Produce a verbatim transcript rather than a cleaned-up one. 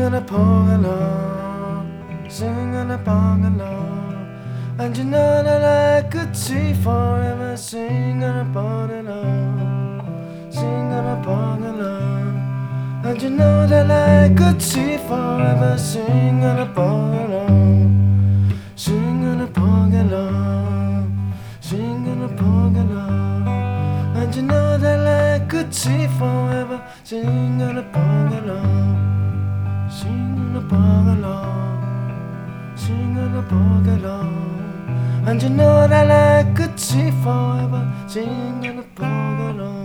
Singing a pong along, singing a pong along, and you know that I could see forever. Singing a pong along, singing a pong along, and you know that I could see forever. Singing a pong along, singing a pong along, singing a pong along, and you know that I could see forever. Singing a pong along. Singing a bog along, singing a bog along, and you know that I could see forever. Singing a bog along.